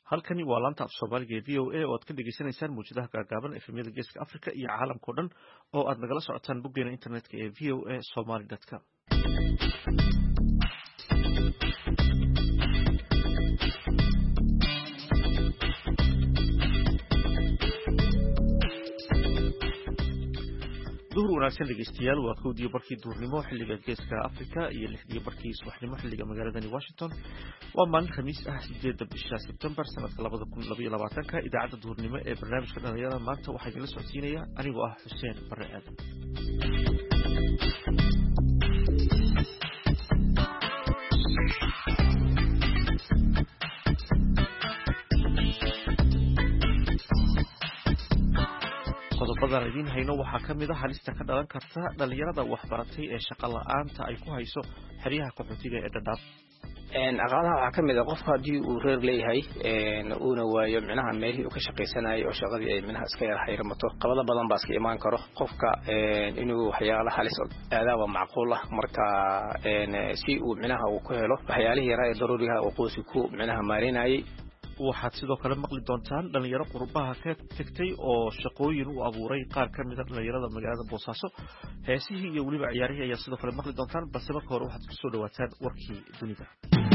halkani waa laanta af Soomaaliga ee VOA oo aad ka dhageysanaysaan muujadaha gaagaaban efemyada Geeska Afrika iyo caalamka oo dhan oo aad nagala socotaan boggeena internetka ee voasomali.com. duhur wanaagsan dhegeystayaal waa kowdii barkii duurnimo xilliga Geeska Afrika iyo 6dii barkii subaxnimo xilliga magaalada Washington. waa maalin khamiis ah 8 bisha September sanadka 2022 idaacadda duhurnimo ee barnaamijka dhalinyarada maanta waxaa idinla socodsiinaya anigoo ah Xuseen Barre Aadan. qodobada idin hayno waxaa ka mid ah halista ka dhalan karta dhalinyarada waxbaratay ee shaqo la'aanta ay ku hayso xeryaha qaxootiga ee Dadaab. aqaalaha waxaa ka mid ah qofka haddii uu reer leeyahay uuna waayo micnaha meelihii uu ka shaqaysanayay oo shaqadii ay micnaha iska yar hayrmato qabada badan baa iska imaan karo qofka inuu waxyaalaha halis aadaaba macquul ah marka si uu micnaha uu ku helo waxyaalihii yaraa ee daruuriga uu qoyska ku micnaha maareynayay. waxaad sidoo kale maqli doontaan dhalinyaro qurbaha ka tagtay oo shaqooyin u abuuray qaar ka mid ah dhalinyarada magaalada Boosaaso. heesihii iyo weliba ciyaarihii ayaa sidoo kale maqli doontaan balse marka hore waxaad ku soo dhawaataan warkii dunida.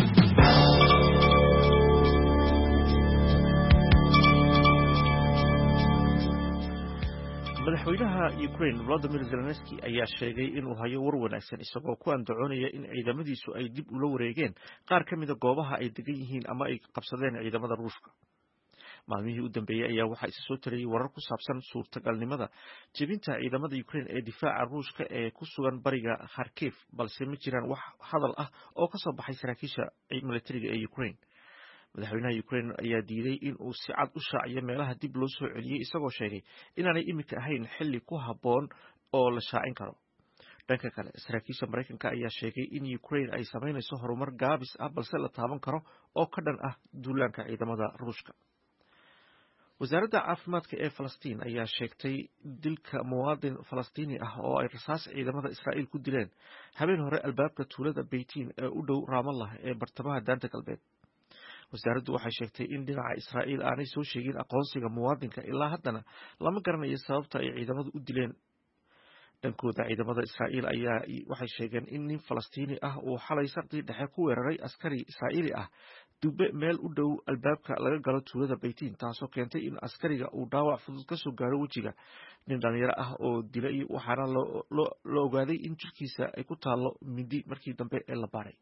madaxweynaha Ukraine Volodymyr Zelensky ayaa sheegay inuu hayo war wanaagsan isagoo ku andacoonaya in ciidamadiisu ay dib ula wareegeen qaar ka mid ah goobaha ay degan yihiin ama ay qabsadeen ciidamada Ruushka. maalmihii u dambeeyay ayaa waxaa isa soo tarayay warar ku saabsan suurtagalnimada jebinta ciidamada Ukraine ee difaaca Ruushka ee ku sugan bariga Kharkiv, balse ma jiraan wax hadal ah oo ka soo baxay saraakiisha militariga ee Ukraine. madaxweynaha Ukraine ayaa diiday in uu si cad u shaaciyo meelaha dib loo soo celiyay isagoo sheegay inaanay imika ahayn xilli ku habboon oo la shaacin karo. dhanka kale saraakiisha Mareykanka ayaa sheegay in Ukraine ay sameynayso horumar gaabis ah balse la taaban karo oo ka dhan ah duulaanka ciidamada Ruushka. wasaaradda caafimaadka ee Falastiin ayaa sheegtay dilka muwaadin Falastiini ah oo ay rasaas ciidamada Israa'iil ku dileen habeen hore albaabka tuulada Beytiin ee u dhow Ramallah ee bartamaha daanta galbeed. wasaaraddu waxay sheegtay in dhinaca Israa'iil aanay soo sheegin aqoonsiga muwaadinka ilaa haddana lama garanayo sababta ay ciidamadu u dileen. dhankooda ciidamada Israa'iil ayaa waxay sheegeen in nin Falastiini ah uu xalay saqdii dhexe ku weeraray askari Israa'iili ah dube meel u dhow albaabka laga galo tuulada Beytiin, taasoo keentay in askariga uu dhaawac fudud ka soo gaaro wejiga. nin dhalinyaro ah oo dilay waxaana la ogaaday in jirkiisa ay ku taallo mindi markii dambe ee la baaray.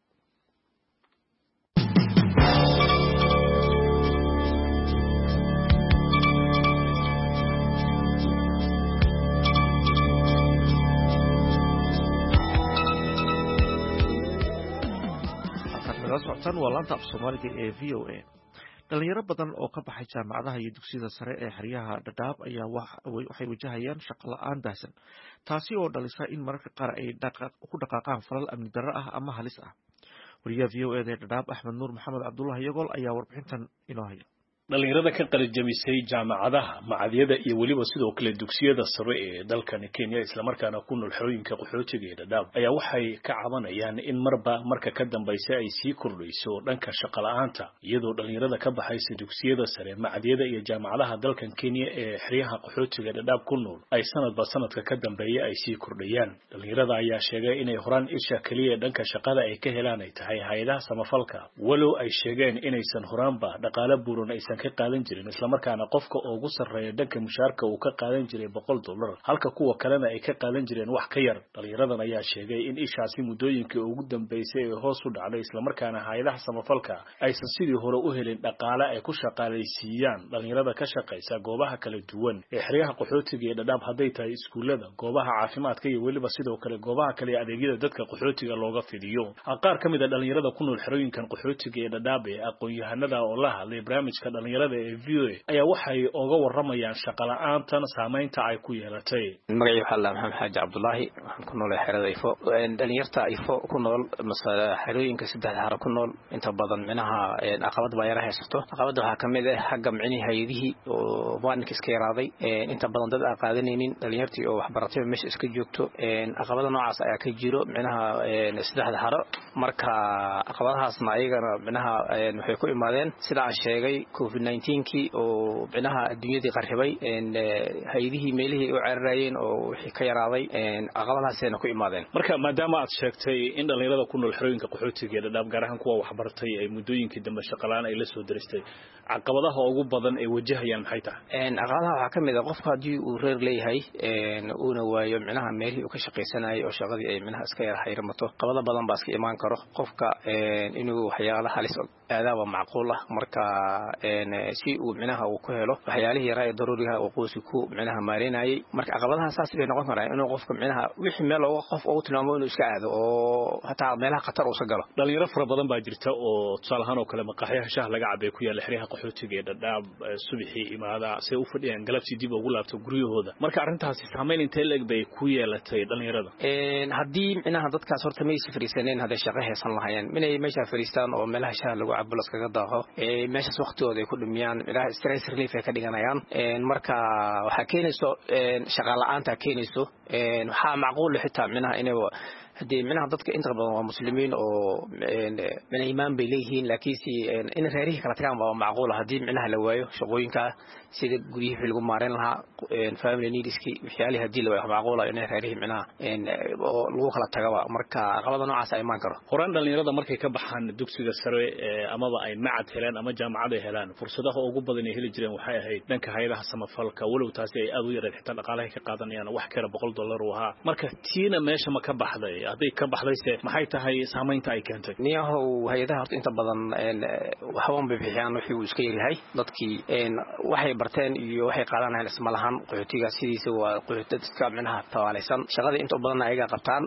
waa laanta af Soomaaliga ee VOA. dhalinyaro badan oo ka baxay jaamacadaha iyo dugsiyada sare ee xeryaha Dadaab ayaa waxay wajahayaan shaqo la'aan baahsan, taasi oo dhalisa in mararka qaar ay ku dhaqaaqaan falal amni darro ah ama halis ah. wariyaha VOA ee Dadaab Axmed Nuur Maxamed Cabdullahi Yagool ayaa warbixintan inoo haya. dhalinyarada ka qalijabisay jaamacadaha, macadyada iyo weliba sidoo kale dugsiyada sare ee dalkan Kenya isla markaana ku nool xerooyinka qaxootiga ee Dadaab ayaa waxay ka cabanayaan in marka ka dambaysa ay sii kordhayso dhanka shaqo la'aanta, iyadoo dhalinyarada ka baxaysa dugsiyada sare, macadyada iyo jaamacadaha dalkan Kenya ee xeryaha qaxootiga Dadaab ku nool ay sanadka ka dambeeya ay sii kordhayaan. dhalinyarada ayaa sheegay inay horaan isha kaliya dhanka shaqada ay ka helaan ay tahay hay'adaha samafalka, walow ay sheegeen inaysan horaanba dhaqaale buuran aysan ka qaadan jirin, isla markaana qofka ugu sarreeya dhanka mushaarka uu ka qaadan jiray $100 halka kuwa kalena ay ka qaadan jireen wax ka yar. dhalinyaradan ayaa sheegay in ishaasi muddooyinkii ugu dambeysay ay hoos u dhacday, isla markaana hay'adaha samafalka aysan sidii hore u helin dhaqaale ay ku shaqaalaysiiyaan dhalinyarada ka shaqaysa goobaha kala duwan ee xeryaha qaxootiga ee Dadaab, hadday tahay iskuulada, goobaha caafimaadka iyo weliba sidoo kale goobaha kale ee adeegyada dadka qaxootiga looga fidiyo. qaar ka mid ah dhalinyarada ku nool xerooyinkan qaxootiga ee Dadaab ee aqoon-yahanada oo la hadlay barnaamijka dhalinyarada ee VOA ayaa waxay uga waramayaan shaqo la'aantan saameynta ay ku yeelatay. magacayga waxaa la Maxamed Xaaji Cabdullaahi, waxaan ku noolahay xerada Ifo. dhalinyarta Ifo ku nool xerooyinka saddex haro ku nool inta badan micnaha caqabad baa yara haysato. caqabada waxaa ka mid ah xagga micnihii hay'adihii oo muwaadinka iska yaraaday, inta badan dad aan qaadanaynin, dhalinyartii oo waxbaratay meesha iska joogto. caqabada noocaas ayaa ka jiro micnaha saddexda haro. marka caqabadahaasna ayagana micnaha waxay ku imaadeen sida aan sheegay COVID-19kii oo binaha adduunyadii qarribay hay'adihii meelihii u cararayeen oo wixii ka yaraaday caqabadahaasina ku imaadeen marka maadaama aad sheegtay in dhalinyarada ku nool xerooyinka qaxootiga ee Dadaab gaar ahaan kuwa wax bartay ay muddooyinkii dambe shaqalaan ay la soo diristay caqabadaha ugu badan ay wajahayaan maxay tahay caqabadaha waxaa kamid ah qofka haddii uu reer leeyahay uuna waayo micnaha meelihii uu ka shaqaysanayay oo shaqadii ay micnaha iska yar xayrmato qabada badan baa iska imaan karo qofka inuu waxyaalaha halis aadaaba macquul ah marka si uu micnaha uu ku helo waxyaalihii yaraa ee daruuriga oo qoyska ku micnaha maareynayay marka caqabadaha saas bay noqon karaan inuu qofka micnaha wixii meel oo qof uu tilmaamo inuu iska aado oo hataa meelaha khatar uu galo dhalinyaro fara badan baa jirta oo tusaale ahaan oo kale maqaaxiyaha shaah laga cabay ku yaala xeryaha qaxootiga ee Dadaab subaxii imaada si u fadhiyaan galabtii dib ugu laabto guryahooda marka arintaasi saameyn intee leeg bay ku yeelatay dhalinyarada haddii micnaha dadkaas horta ma isii fariisaneen haday shaqo haysan lahaayeen inay meesha fariistaan oo meelaha shaah lagu cabo la iskaga daaho meeshaas waqtigooda ay ku dhumiyaan meelaha stress relief ay ka dhiganayaan marka waxa keenayso shaqo la'aanta keenayso waxa macquul xitaa micnaha inay hadii micnaha dadka inta badan waa muslimiin oo min iimaan bay leeyihiin laakiin in reerihi kala tagaan waa macquul hadii micnaha la waayo shaqooyinka sida guriyihii lagu maareyn lahaa family needski wixii hadii la waayo macquul in reerihi micnaha oo lagu kala tago marka caqabada noocaas ay imaan karo horaan dhalinyarada markay ka baxaan dugsiga sare amaba ay macad helaan ama jaamacad ay helaan fursadaha ugu badan ee heli jireen waxay ahayd dhanka hay'adaha samafalka walow taasi ay aad u yareen xitaa dhaqaalaha ka qaadanayaan wax kale $100 oo ahaa marka tiina meesha ma ka baxday haday ka baxdayse maxay tahay saameynta ay keentay niyahow hay'adaha horta inta badan waxaan bixiyaan wixii uu iska yahay dadkii waxay barteen iyo waxay qaadanayaan isma lahan qaxootiga sidiisa waa qaxootiga micnaha tawaalaysan shaqada inta badan ayaga qabtaan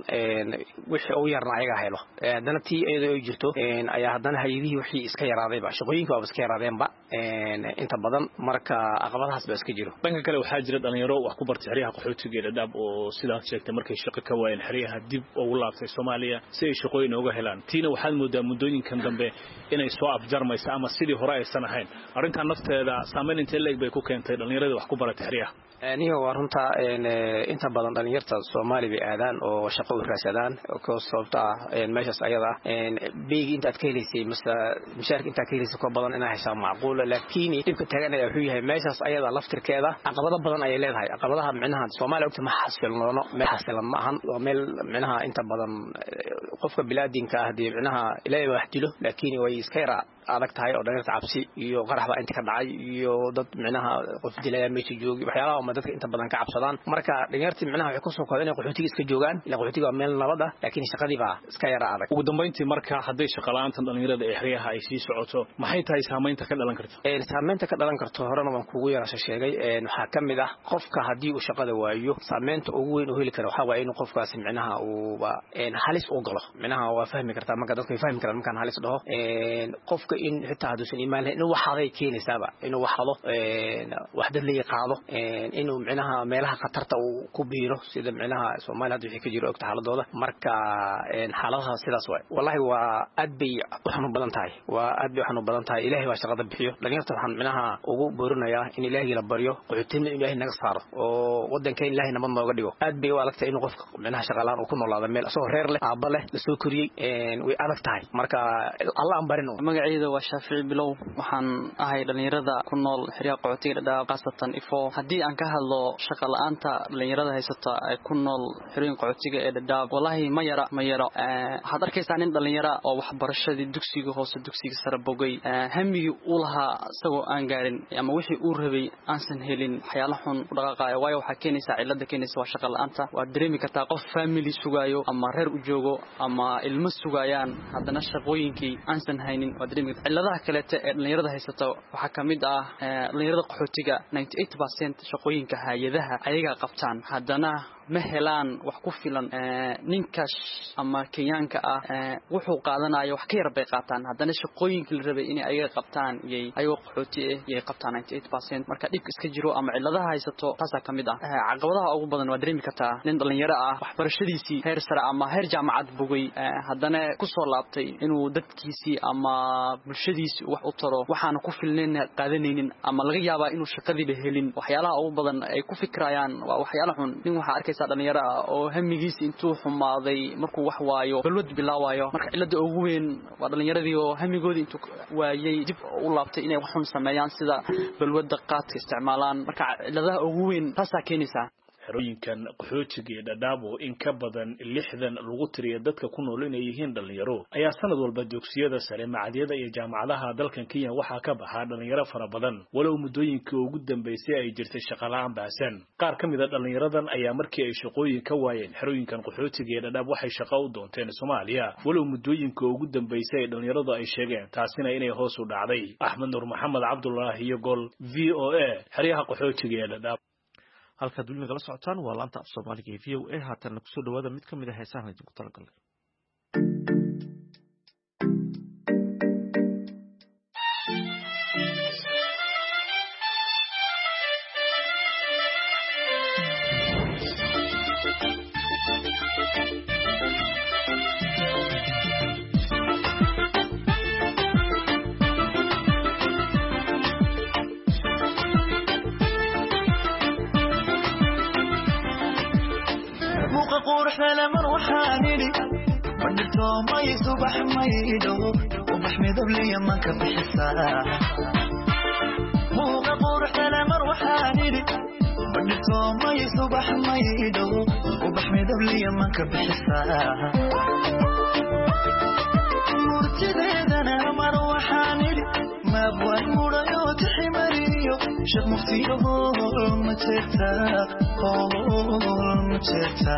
wixii uu yarna ayaga helo hadana tii ay jirto ayaa hadana hay'adihii wixii iska yaraadayba shaqooyinka waa iska yaraadeenba inta badan marka caqabadahaas baa iska jiro dhanka kale waxaa jira dhalinyaro wax ku bartay xeryaha qaxootiga ee Dadaab oo sidaas sheegtay markay shaqo ka waayeen xeryaha dib ugu laabtay Soomaaliya si ay shaqooyin uga helaan tiina waxaad moodaa muddooyinkan dambe inay soo afjarmayso ama sidii hore aysan ahayn arintan nafteeda saameyn intee leeg bay ku keentay dhalinyarada wax ku baratay xeryaha niyo waa runta inta badan dhalinyarta Soomaali bay aadaan oo shaqo u raadsadaan oo sababta meeshaas ayada beegi inta aad ka helaysay mushaarka inta ka helaysay ko badan inay heshaa macquul laakiin dibka taaganaya wuxuu yahay meeshaas ayada laftirkeeda caqabado badan ay leedahay caqabadaha micnaha Soomaaliya ogta ma xasilnoono ma xasilan ma ahan meel micnaha inta badan qofka bilaadinka ah hadii micnaha ilaahay wax dilo laakiin way iska yara adag tahay oo dhalinyarta cabsi iyo qarax baa inta ka dhacay iyo dad micnaha qof dilaya meesha joogi waxyaalaha oo dadka inta badan ka cabsadaan marka dhalinyartii micnaha waxay ku soo koodeen inay qaxootiga iska joogaan ilaa qaxootiga waa meel nabad ah laakiin shaqadii baa iska yara adag ugu dambeyntii marka haday shaqo la'aantan dhalinyarada ee xeryaha ay sii socoto maxay tahay saameynta ka dhalan karto saameynta ka dhalan karto horena waan kugu yarasha sheegay waxa kamid ah qofka hadii uu shaqada waayo saameynta ugu weyn oo heli karo waxa waa inuu qofkaasi micnaha uu halis u galo micnaha waa fahmi kartaa marka dadku fahmi karaan markaan halis dhaho qofka in xitaa haduusan iimaan lahayn inuu waxaday keenaysaaba inuu waxado wax dad la yaqaado inuu micnaha meelaha khatarta uu ku biiro sida micnaha Soomaaliya hadda wixii ka jiro ogta xaaladooda marka xaaladaha sidaas way wallahi waa aad bay waxaan u badan tahay ilaahay waa shaqada bixiyo dhalinyarta waxaan micnaha ugu boorinayaa in ilaahay la baryo qaxootina ilaahay naga saaro oo wadanka ilaahay nabad nooga dhigo aad bay u adagtahay inuu qofka micnaha shaqalaan uu ku noolaado meel asoo reer leh aabba leh la soo koriyay way adag tahay marka Allah aan barino magacayda waa Shaafici Bilow waxaan ahay dhalinyarada ku nool xeryaha qaxootiga Dadaab qaasatan ifo hadii aan ka hadlo shaqo la'aanta dhalinyarada haysata ay ku nool xerooyinka qaxootiga ee Dadaab wallahi ma yara waxaad arkaysaa nin dhalinyaro oo waxbarashadii dugsiga hoose dugsiga sare bogay hamigi uu lahaa isagoo aan gaarin ama wixii uu rabay aansan helin waxyaalo xun u dhaqaaqayo waayo waxa keenaysa cilada keenaysa waa shaqo la'aanta waa dareemi kartaa qof family sugaayo ama reer u joogo ama ilmo sugayaan haddana shaqooyinkii aansan haynin waa dareemi kartaa ciladaha kale ee dhalinyarada haysata waxa kamid ah dhalinyarada qaxootiga 98% shaqooyinka hay'adaha ayaga qabtaan haddana ma helaan wax ku filan ninka ama Kenyaanka ah wuxuu qaadanayo wax ka yar bay qaataan haddana shaqooyinka la rabay inay ayaga qabtaan ayagoo qaxooti ah qabtaan 98% marka dhibka iska jiro ama ciladaha haysato taas kamid ah caqabadaha ugu badan waa dareemi kartaa nin dhalinyaro ah waxbarashadiisii heer sare ama heer jaamacad bogay haddana ku soo laabtay inuu dadkiisii ama bulshadiisii wax u taro waxaan ku filneen qaadanaynin ama laga yaabaa inuu shaqadii helin waxyaalaha ugu badan ay ku fikrayaan waa waxyaalo xun nin waxa arkay arkaysaa dhalinyaro ah oo hamigiisa intuu xumaaday markuu wax waayo balwad bilaawayo marka cilada ugu weyn waa dhalinyaradii oo hamigoodii intuu waayay dib u laabtay inay wax xun sameeyaan sida balwada qaadka isticmaalaan marka ciladaha ugu weyn taas keenaysa xerooyinkan qaxootiga ee Dadaab in ka badan 60 lagu tiriyo dadka ku nool inay yihiin dhalinyaro ayaa sanad walba dugsiyada sare macadyada iyo jaamacadaha dalkan Kenya waxa ka baxa dhalinyaro fara badan walow muddooyinkii ugu dambeysay ay jirtay shaqo la'aan baasan qaar ka mid ah dhalinyaradan ayaa markii ay shaqooyin ka waayeen xerooyinkan qaxootiga ee Dadaab waxay shaqo u doonteen Soomaaliya walow muddooyinkii ugu dambeysay dhalinyaradu ay sheegeen taasina inay hoos u dhacday Axmed Nur Maxamed Cabdullaahi iyo Gol VOA xeryaha qaxootiga ee Dadaab halka dul nagala socotaan waa laanta af Soomaaliga ee VOA haatan ku soo dhawaada mid ka mid ah heesaha idinku talagalay فلمر وحانيلي ودتو ماي صبح مايدو وبحمد بلي ما كبحسا مو غبور فلمر وحانيلي ودتو ماي صبح مايدو وبحمد بلي ما كبحسا مرتديدنا مروحانيلي ما بوان مريو تحمريو شد مفتيه متتا متتا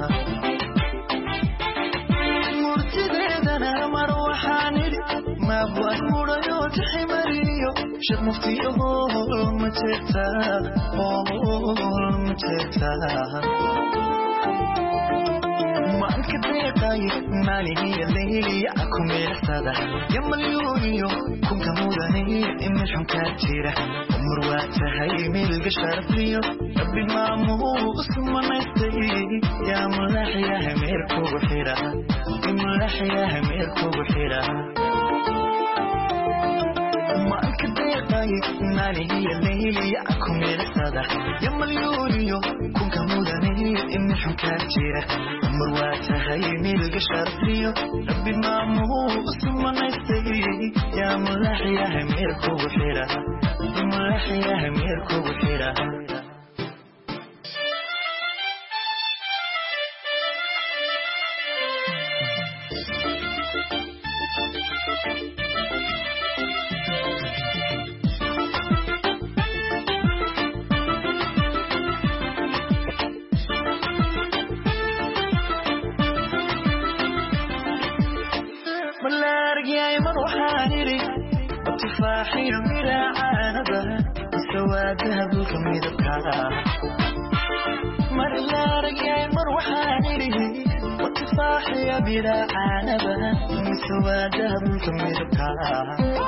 مرتديدنا مروحانيلي ما بوان مريو تحمريو شد مفتيه متتا متتا مالك دقاي مالي هي الليلي أكون مرسادة يا مليونيو كن كموداني إن حكاتيرة مرواتها هاي ملك شرفيو ربي مامو اسم نستي يا ملاح يا هميركو بحيرة يا ملاح يا هميركو بحيرة مالك دقاي مالي هي الليلي أكون مرسادة يا مليونيو كن كموداني إن حكاتيرة مرواتها هاي ملك شرفيو ربي مامو اسم نستي يا ملاح يا هميركو بحيرة يا ملاح يا هميركو بحيرة تفاحي ميرا عانبا سوادها بالكميد بكارا مرلا رقاي مروحاني وتفاحي ميرا عانبا سوادها بالكميد بكارا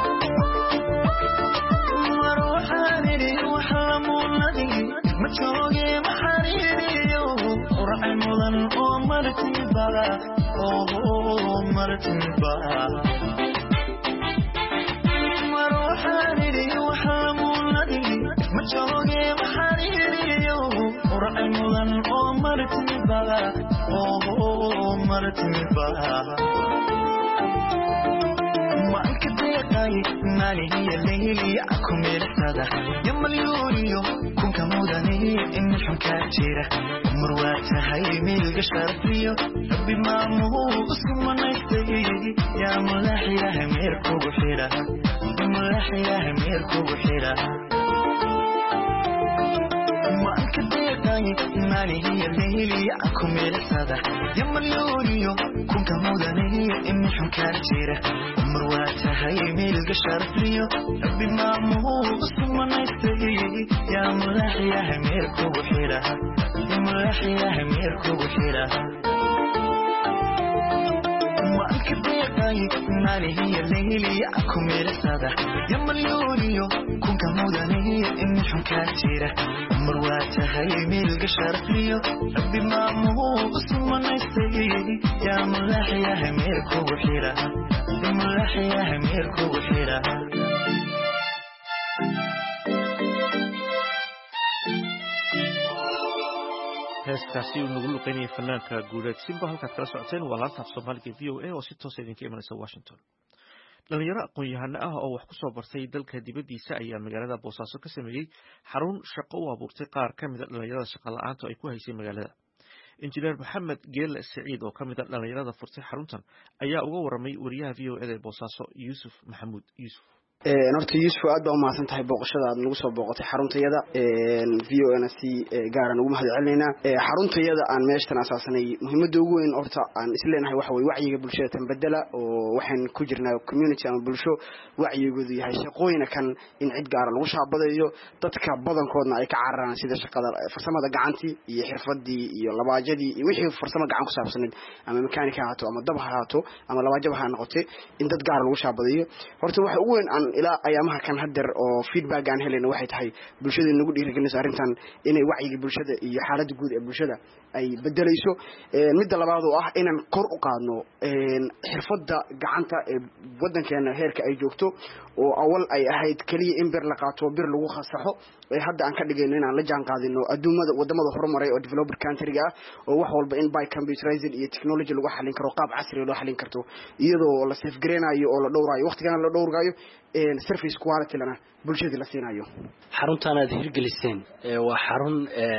مروحاني وحلمون لدي متشوقي محاريري ورعي مولن ومرتي بغا ومرتي بغا مروحاني وحلمون لدي متشوقي محاريري ورعي مولن ومرتي بغا ومرتي بغا مالك دقاي مالي هي الليلي أكون مرسادة يا مليونيو كن كموداني إن حكاتيرة مرواتها هاي ملك شرفيو ربي مامو اسم نستي يا ملاح يا هميركو بحيرة يا ملاح يا هميركو بحيرة مالك دقاي مالي هي الليلي أكون مرسادة يا مليونيو كن كموداني إن حكاتيرة مرواتها هاي ملك شرفيو ربي مامو اسم نستي يا ملاح يا هميركو بحيرة يا ملاح يا هميركو بحيرة مالك دقاي مالي هي الليلي أكون مرسادة يا مليونيو كن كموداني إن حكاتيرة مرواتها هاي ملك شرفيو ربي مامو اسم نستي يا ملاح يا هميركو بحيرة يا ملاح يا هميركو بحيرة heeskaasi uu nagu luqeynayay fanaanka guuleed simba halkaad kala socoteen waa laanta af soomaaliga VOA oo si toosa idinka imanaysa Washington. dhalinyaro aqoon-yahano ah oo wax ku soo bartay dalka dibaddiisa ayaa magaalada Boosaaso ka sameeyey xarun shaqo u abuurtay qaar ka mid a dhalinyarada shaqo la'aanta ay ku haysay magaalada. injineer maxamed geele siciid oo ka mid a dhalinyarada furtay xaruntan ayaa uga warramay wariyaha VOA ee Boosaaso Yuusuf Maxamuud Yuusuf. horta Yuusuf aad baa u mahadsan tahay booqashada aad nagu soo booqatay xaruntayada VOA si gaar ah ugu mahadcelinayna xaruntayada aan meeshan asaasanay muhiimadda ugu weyn horta aan isleenahay waxa way wacyiga bulshada tan bedela oo waxaan ku jirnaa community ama bulsho wacyigoodu yahay shaqooyin kan in cid gaar ah lagu shaabadayo dadka badankoodna ay ka cararaan sida shaqada farsamada gacantii iyo xirfadii iyo labaajadii iyo wixii farsamo gacan ku saabsaneed ama mechanic ha haato ama dab ha haato ama labaajaba ha noqotay in dad gaar lagu shaabadayo horta waxa ugu weyn aan ilaa ayaamaha kan hadeer oo feedback aan helayna waxay tahay bulshada nagu dhiirigelinayso arrintan inay wacyiga bulshada iyo xaaladda guud ee bulshada ay bedelayso midda labaad oo ah inaan kor u qaadno xirfadda gacanta ee wadankeena heerka ay joogto oo awal ay ahayd kaliya in bir la qaato bir lagu khasaxo ee hadda aan ka dhigayno inaan la jaan qaadino adduumada wadamada horumaray oo developer country-ga ah oo wax walba in by computerized iyo technology lagu xalin karo qaab casri loo xalin karto iyadoo la safe gareenayo oo la dhowrayo waqtigana la dhowrgayo service quality lana bulshada la siinayo. xaruntan aad hirgeliseen waa xarun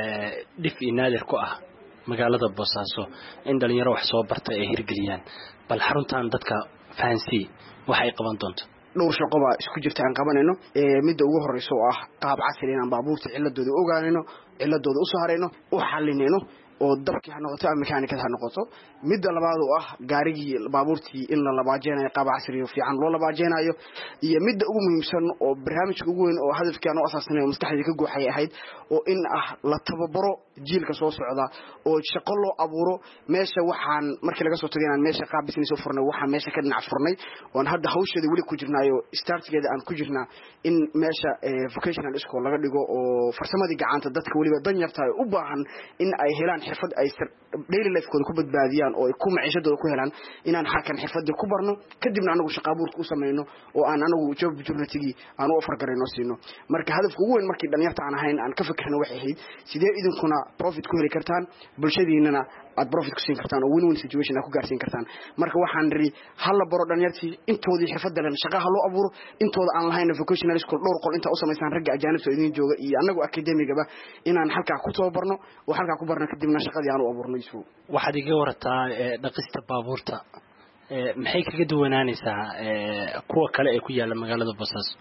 dhif iyo naadir ku ah magaalada Boosaaso in dhalinyaro wax soo bartay ay hirgeliyaan bal xaruntan dadka fancy waxay qaban doonto dhowr shaqo baa isku jirta aan qabanayno midda ugu horeyso oo ah qaab casri ah aan baabuurta ciladooda ogaanayno ciladooda u soo harayno u xalinayno oo dabkii ha noqoto ama mechanical ha noqoto midda labaad oo ah gaarigii baabuurtii in la labaajeenayo qaab casri oo fiican loo labaajeenayo iyo midda ugu muhiimsan oo barnaamijka ugu weyn oo hadafkii aan u asaasnay oo maskaxdii ka gooxay ahayd oo in ah la tababaro jiilka soo socda oo shaqo loo abuuro meesha waxaan markii laga soo tagay inaan meesha qaab business u furnay waxaan meesha ka dhinac furnay oo hadda hawsheeda wali ku jirnaayo startgeeda aan ku jirnaa in meesha vocational school laga dhigo oo farsamadii gacanta dadka waliba danyarta ay u baahan in ay helaan xirfad ay daily life-kooda ku badbaadiyaan oo ay ku maciishadooda ku helaan inaan halkan xirfadii ku barno kadibna anagu shaqo abuurka u sameeyno oo aan anagu job opportunity aan u offer gareyno siino marka hadafku ugu weyn markii dhalinyarta aan ahayn aan ka fikirno waxay ahayd sidee idinkuna profit ku heli kartaan bulshadiinana aad profit ku siin kartaan oo win-win situation aad ku gaarsiin kartaan marka waxaan niri hal la baro dhalinyartii intoodii xirfadda leh shaqaha loo abuuro intooda aan lahayn vocational school dhowr qol inta u sameysaan ragga ajaanibta idin jooga iyo anagu academigaba inaan halkaa ku tababarno oo halkaa ku barno kadibna shaqadii aan u abuurno isuu waxaad iga warataa dhaqista baabuurta maxay kaga duwanaanaysaa kuwa kale ee ku yaala magaalada Boosaaso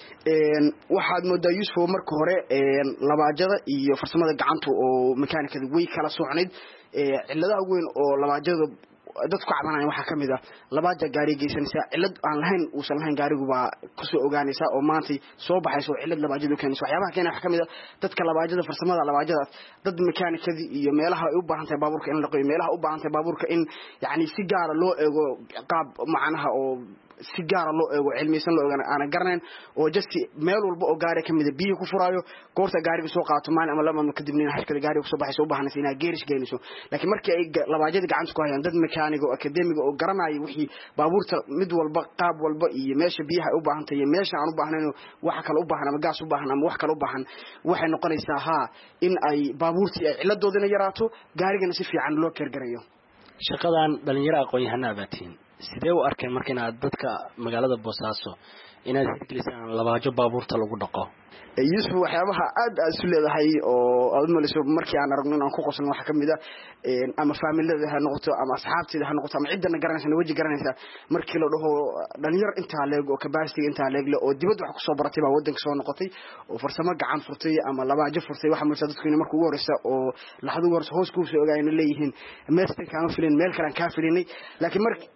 waxaad moodaa Yuusuf marka hore labaajada iyo farsamada gacanta oo mechanical way kala socnayd ciladaha weyn oo labaajada dadku cabanayaan waxa kamid ah labaaja gaari geysanaysa cilad aan lahayn uusan lahayn gaarigu baa ku soo ogaanaysa oo maanta soo baxayso cilad labaajadu keenayso waxyaabaha keenay waxa kamid ah dadka labaajada farsamada labaajada dad mechanical iyo meelaha ay u baahan tahay baabuurka in la qoyo meelaha u baahan tahay baabuurka in yaani si gaar ah loo eego qaab macnaha oo si gaar ah loo eego cilmisan loo ogaan aan garanayn oo just meel walba oo gaari kamid biyo ku furaayo goorta gaariga soo qaato maalin ama laba kadibna hashkada gaariga ku soo baxayso u baahanaysa inaa geerish geynayso laakiin markii ay labaajada gacanta ku hayaan dad mechanic oo academic oo garanaayo wixii baabuurta mid walba qaab walba iyo meesha biyaha u baahan tahay meesha aan u baahnayno waxa kale u baahan ama gaas u baahan ama wax kale u baahan waxay noqonaysaa in ay baabuurtii ay ciladoodina yaraato gaarigana si fiican loo keergarayo shaqadan dhalinyaro aqoon-yahano abaatiin sidee u arkeen marka inaad dadka magaalada Boosaaso inaad hirgelisaan labaajo baabuurta lagu dhaqo Yuusuf waxyaabaha aad isu leedahay oo aad maleeso markii aan aragno aan ku qoslano waxa kamid ah ama familada ha noqoto ama asxaabteeda ha noqoto ama cidna garanaysa waji garanaysa markii la dhaho dhalinyar inta leeg oo capacity inta leeg oo dibadda wax ku soo baratay baa wadanka soo noqotay oo farsamo gacan furtay ama labaajo furtay waxa markaa dadku inay markuu ugu horeysa oo laxdu horeysa hoos ku soo ogaayeen leeyihiin meesha kama filin meel kale ka filinay laakiin markii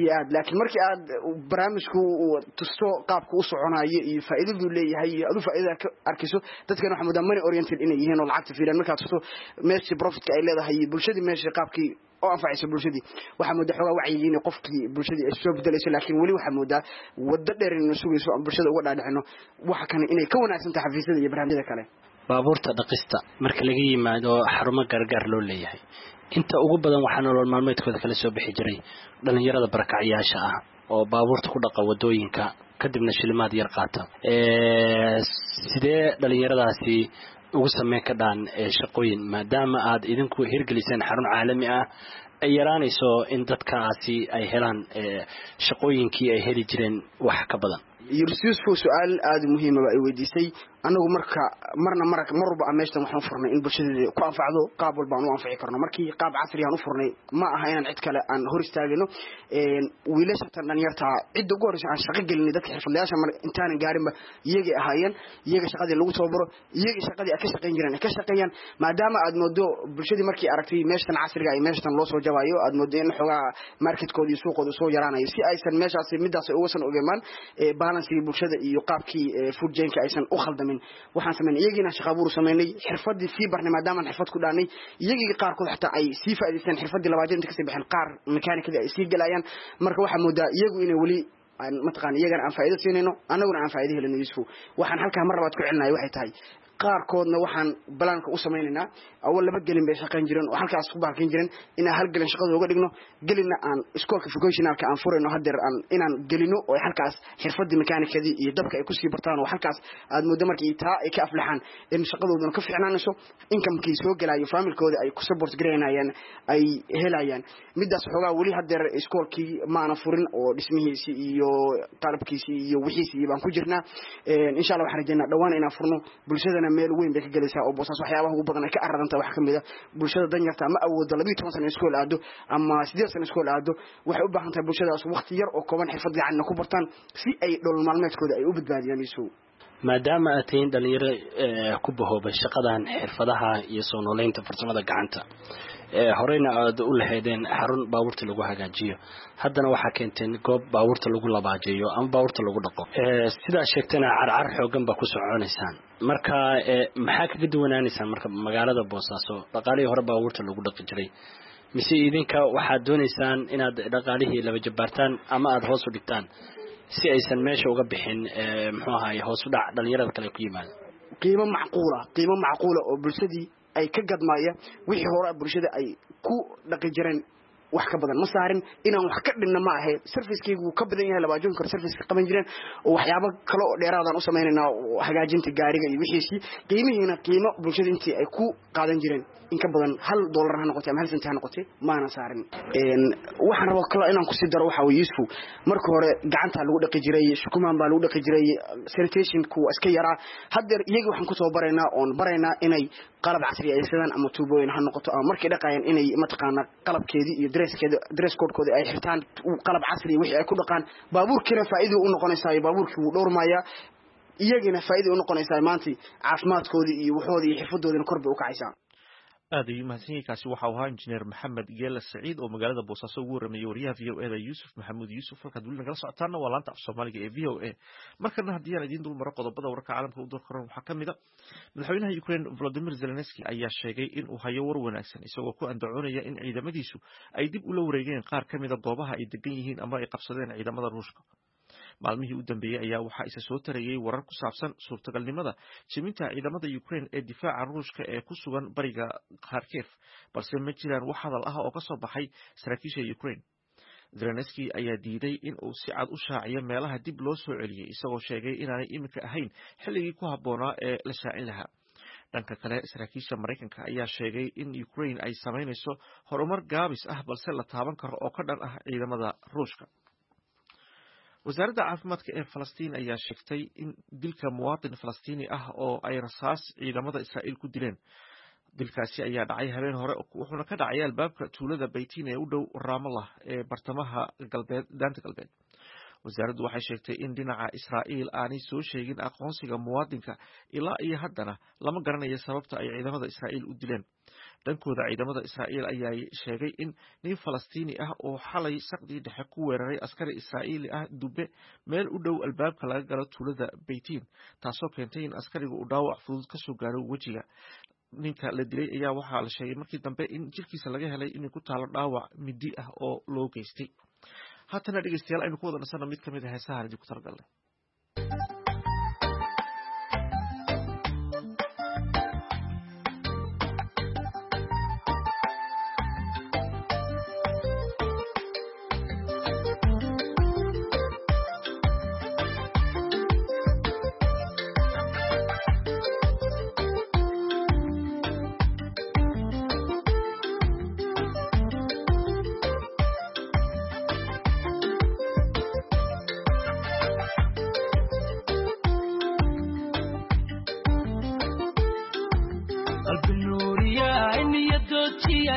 markii aad barnaamijku tusto qaabku u soconayo iyo faa'iidadu leeyahay iyo adu faa'iidada arkiso dadkana waxa mudan money oriented inay yihiin oo lacagta fiilan marka tusto meesha profit ay leedahay bulshadii meesha qaabkii oo anfacaysa bulshadii waxa mudan xogaa wacyiga in qofkii bulshadii ay soo bedelayso laakiin wali waxa mudan wada dheer in sugayso bulshada uga dhaadhicino waxa kan inay ka wanaagsan tahay xafiisyada iyo barnaamijyada kale baabuurta dhaqista marka laga yimaado xarumo gargaar loo leeyahay inta ugu badan waxaa nolol maalmeedkooda kala soo bixi jiray dhalinyarada barakacyaasha ah oo baabuurta ku dhaqa wadooyinka kadibna shilimaad yar qaata sidee dhalinyaradaasi ugu sameyn ka dhaan shaqooyin maadaama aad idinku hirgeliseen xarun caalami ah ay yaraanayso in dadkaasi ay helaan shaqooyinkii ay heli jireen wax ka badan yuusuf su'aal aad muhiim ah ay weydiisay anagu marba ameeshtan waxaan furnay in bulshada ku anfacdo qaab walba aan u anfici karno markii qaab casri aan u furnay ma aha inaan cid kale aan hor istaagino wiilasha tan dhalinyarta cid ugu horeysa aan shaqo gelinay dadka xirfadlayaasha mar intaan gaarinba iyaga ahaayeen iyaga shaqadii lagu tababaro iyaga shaqadii ka shaqeyn jireen ka shaqeeyaan maadaama aad moodo bulshadii markii aragtay meeshtan casriga ay meeshtan loo soo jabayo aad moodo in xogaa marketkoodii suuqooda soo yaraanayo si aysan meeshaasi midaas uga san ogeemaan balance bulshada iyo qaabkii food chain ka aysan u khaldamin waxaan sameynay iyagina shaqo abuur sameynay xirfadii si barnay maadaama xirfad ku dhaanay iyagii qaar kood xataa ay si faa'iideysan xirfadii labaad inta ka sii bixin qaar mechanical ay sii galayaan marka waxa moodaa iyagu inay wali mataqaan iyagana aan faa'iido siinayno anaguna aan faa'iido helino Yuusuf waxaan halka mar labaad ku celinayo waxay tahay qaar koodna waxaan balaanka u sameeynaa awal laba gelin bay shaqeyn jireen oo halkaas ku baakin jireen inaan hal gelin shaqada uga dhigno gelina aan iskoolka vocationalka aan furayno hadeer aan inaan gelino oo halkaas xirfadii mechanical-kii iyo dabka ay ku sii bartaan oo halkaas aad moodo markii taa ay ka aflaxaan in shaqadooduna ka fiicnaanayso income-kii soo galaayo family-kooda ay ku support gareynayaan ay helayaan midaas xogaa wali hadeer iskoolkii maana furin oo dhismihiisi iyo qalabkiisi iyo wixiisi baan ku jirnaa insha Allah waxaan rajaynaa dhawaan inaan furno bulshadana meel weyn bay ka galaysaa oo boosas waxyaabaha ugu badan ay ka aradanta wax kamid ah bulshada danyarta ma awoodo 12 sano iskool aado ama 8 sano iskool aado waxay u baahan tahay bulshadaas waqti yar oo kooban xirfad gacan ku bartaan si ay dhul maalmeedkooda ay u badbaadiyaan isu maadaama aad tihiin dhalinyaro ku bahoobay shaqadan xirfadaha iyo soo nooleynta farsamada gacanta horeyna aad u lahaydeen xarun baabuurta lagu hagaajiyo haddana waxaa keenteen goob baabuurta lagu labaajiyo ama baabuurta lagu dhaqo sidaa sheegtana carcar xoogan baa ku soconaysaan marka maxaa kaga duwanaanaysaan marka magaalada Boosaaso dhaqaalihii hore baabuurta lagu dhaqi jiray mise idinka waxaad doonaysaan inaad dhaqaalihii laba jabaartaan ama aad hoos u dhigtaan si aysan meesha uga bixin muxuu ahaay hoos u dhac dhalinyarada kale ku yimaado qiimo macquula oo bulshadii ay ka gadmaaya wixii hore bulshada ay ku dhaqi jireen wax ka badan ma saarin inaan wax ka dhinna ma ahay service-kaygu ka badan yahay labaajoon kor service-ka qaban jireen oo waxyaabo kale oo dheeraadaan u sameynayna hagaajinta gaariga iyo wixiisi qiimihiina qiimo bulshada intii ay ku qaadan jireen in ka badan $1 ha noqotay ama 1 cent ha noqotay maana saarin waxaan rabaa kala inaan ku sii daro waxa uu Yuusuf marka hore gacanta lagu dhaqi jiray shukumaan baa lagu dhaqi jiray sanitation ku iska yaraa hadeer iyaga waxaan ku soo baraynaa inay qalab casri ah sidaan ama tuubooyin ha noqoto ama markay dhaqayaan inay mataqaana qalabkeedii iyo dress code-kooda ay xirtaan qalab casri wixii ay ku dhaqaan baabuurkina faa'iido u noqonaysaa baabuurkii uu dhowrmaya iyagina faa'iido u noqonaysaa maanta caafimaadkoodii iyo waxoodii iyo xirfadoodina kor bay u kacaysaa aad ayuu mahadsan kaasi waxa uu ahaa injineer maxamed geela saciid oo magaalada Boosaaso ugu waramayay wariyaha VOA Yuusuf Maxamuud Yuusuf halkaad weli nagala socotaana waa laanta af Soomaaliga ee VOA markana haddii aan idiin dul maro qodobada wararka caalamka u door koran waxaa kamid ah madaxweynaha Ukraine Volodymyr Zelensky ayaa sheegay in uu hayo war wanaagsan isagoo ku andacoonaya in ciidamadiisu ay dib ula wareegeen qaar kamid ah goobaha ay degan yihiin ama ay qabsadeen ciidamada Ruushka maalmihii u dambeeyay ayaa waxa isa soo tarayay warar ku saabsan suurtagalnimada jiminta ciidamada Ukraine ee difaaca Ruushka ee ku sugan bariga Kharkiv balse ma jiraan wax hadal ah oo ka soo baxay saraakiisha Ukraine Zelensky ayaa diiday in uu si cad u shaaciyo meelaha dib loo soo celiyay isagoo sheegay inaanay iminka ahayn xilligii ku habboonaa ee la shaacin lahaa dhanka kale saraakiisha Mareykanka ayaa sheegay in Ukraine ay sameynayso horumar gaabis ah balse la taaban karo oo ka dhan ah ciidamada Ruushka wasaaradda caafimaadka ee Falastiin ayaa sheegtay in dilka muwaadin Falastiini ah oo ay rasaas ciidamada Israa'iil ku dileen dilkaasi ayaa dhacay habeen hore wuxuuna ka dhacay albaabka tuulada Baytiin ee u dhow Ramallah ee bartamaha daanta galbeed wasaaraddu waxay sheegtay in dhinaca Israa'iil aanay soo sheegin aqoonsiga muwaadinka ilaa iyo haddana lama garanayo sababta ay ciidamada Israa'iil u dileen dhankooda ciidamada Israa'iil ayaa sheegay in nin Falastiini ah oo xalay saqdii dhexe ku weeraray askari Israa'iili ah dube meel u dhow albaabka laga galo tuulada Baytiin taasoo keentay in askarigu uu dhaawac fudud ka soo gaaro wajiga ninka la dilay ayaa waxaa la sheegay markii dambe in jirkiisa laga helay inuu ku taalo dhaawac midi ah oo loo geystay haddana dhegeystayaal aynu ku wada nasano mid kamid ah heesahan idinku talagalnay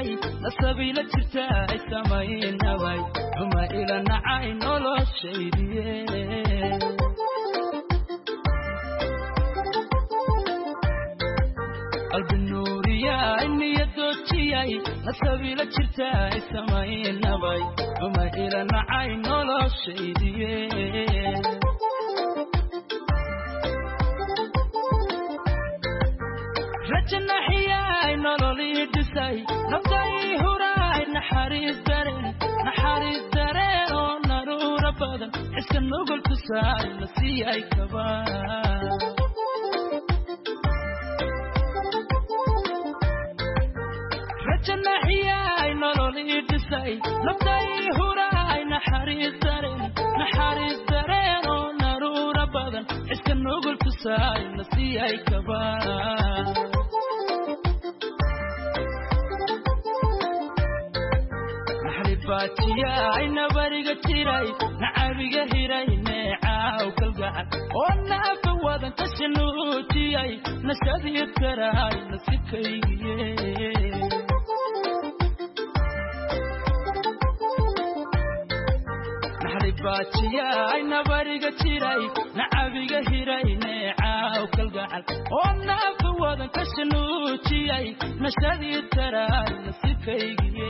jiyay nasabila jirta ay samaynaway uma ila nacay noloshaydiye qalbi nuuriya niyado jiyay nasabila jirta ay samaynaway uma ila nacay noloshaydiye rajna xiyay nololi disay nafay huray naxariis dare oo narura badan iska nugul tusay nasiyay kaba rajna xiyay nololi disay nafay huray naxariis dare oo narura badan iska nugul tusay nasiyay kaba baatiya ayna bariga tiray nacabiga hiray neecaw kalgacal oo naafa wadan ka shanuutiyay nashadii taray nasikaygiye baatiya ayna bariga tiray nacabiga hiray neecaw kalgacal oo naafa wadan ka shanuutiyay nashadii taray nasikaygiye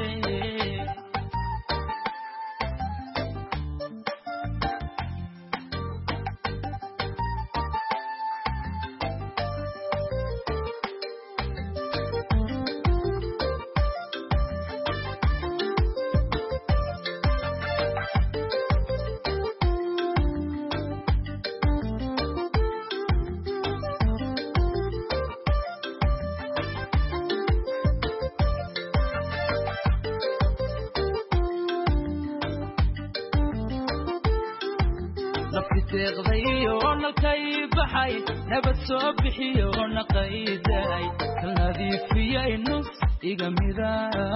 nabad soo bixiyo naqayday nadiifiyay nus iga mida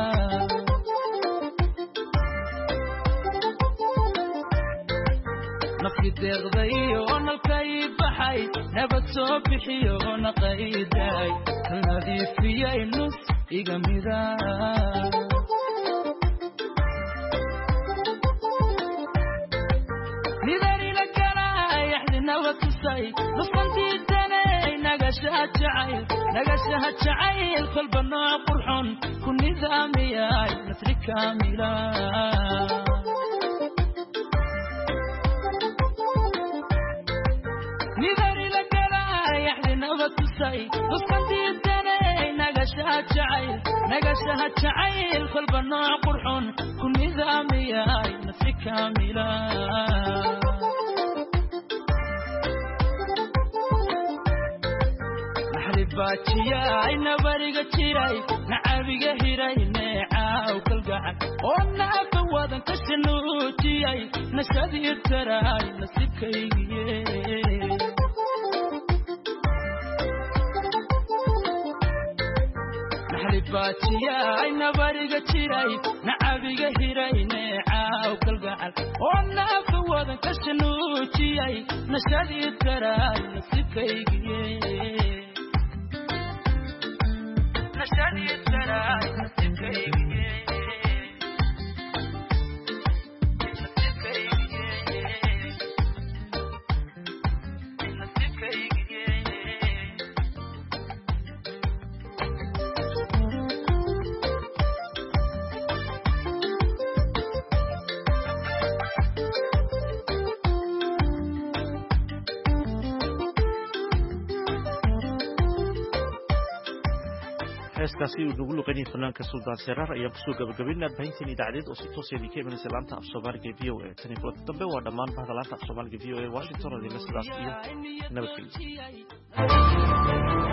nafki deeqday oo nalkay baxay nabad soo bixiyo naqayday nadiifiyay nus iga mida نقشها جعيل كل بنا قرحون كل نظامي نترك كاملا نظري لك لا يحلنا وتسعي نصنتي الدني نقشها جعيل كل بنا قرحون كل نظامي نترك كاملا baatiya ayna bariga tiray nacabiga hiray neecaw kalgacal oo naafa wadan ka shanuutiyay nashadii taray nasikaygiye baatiya ayna bariga tiray nacabiga hiray neecaw kalgacal oo naafa wadan ka shanuutiyay nashadii taray nasikaygiye نشاني التراي نسيكيجي heeskaasi uu nagu luqeynay fanaanka Suldaan Seraar ayaa ku soo gabagabeynaa baahintii idaacadeed oo si toos ah idinka imanaysa laanta af Soomaaliga VOA tan iyo dambe waa dhammaan bahda laanta af Soomaaliga VOA Washington oo idinla sidaas iyo nabadgelyo